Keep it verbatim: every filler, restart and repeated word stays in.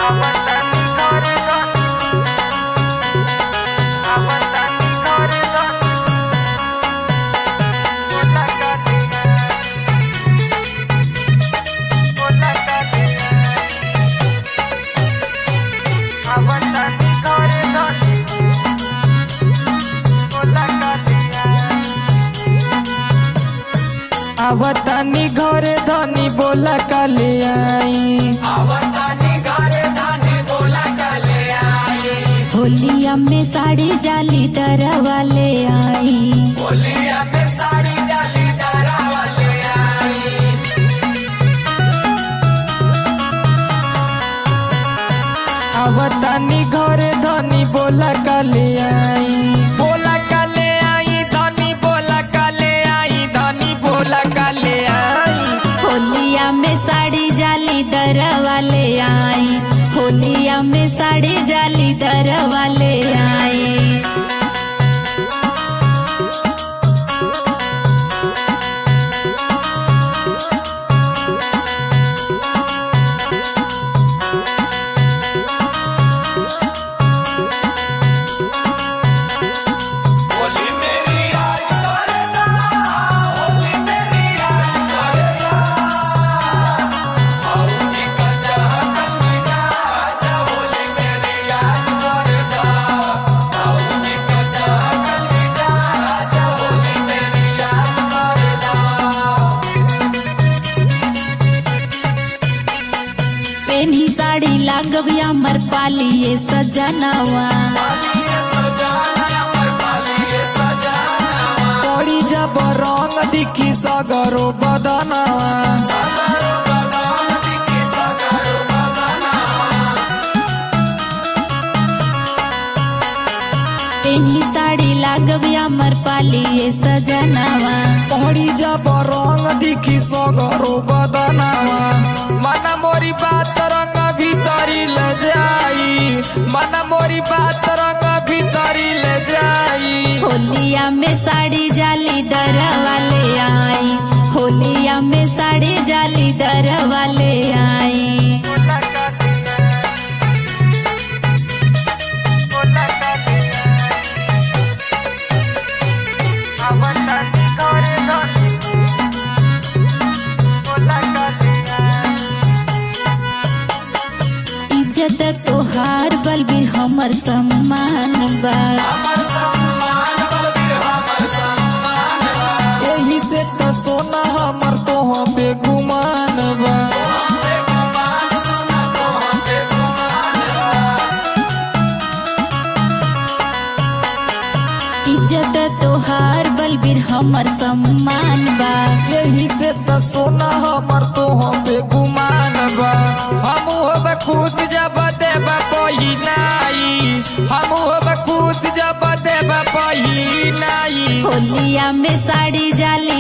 आवतानी घरे धनी बोला काले आई। आवतानी घरे धनी बोला काले आई। होलिया में साड़ी जाली दरा वाले आई। होलिया में साड़ी जाली दरा वाले आई। आवतानी घरे धनी बोला काले आई। बोला काले आई धनी बोला काले आई धनी बोला काले आई। होलिया में साड़ी जाली दरा वाले आई। होलिया में साड़ी जाली दरा वाले आई। पेनी साड़ी लागबिया मर पालिए सजनवा। पड़ी जब रंग दिखी सगरो बदनवा। पेनी साड़ी लागबिया मर पालिए सजनवा। पड़ी जब रंग दिखी सगरो बदनवा। मन मोरी बात रंग भीतरी ले जाई। मन मोरी बात रंग भीतरी ले जाई। होलिया में साड़ी जाली दरा वाले आई। होलिया में साड़ी जाली दरा वाले आई। इज्जत तोहार बलबीर हमर सम्मान बा। यही से तो सोना हमर तोह पे गुमान बा। इज्जत तोहार बलबीर हमर सम्मान बा। यही से तो सोना हमर तोह पे गुमान बा। हम होब खुश जब देब पहिनाई। हम होब खुश जब देब पहिनाई। होलिया में साड़ी जाली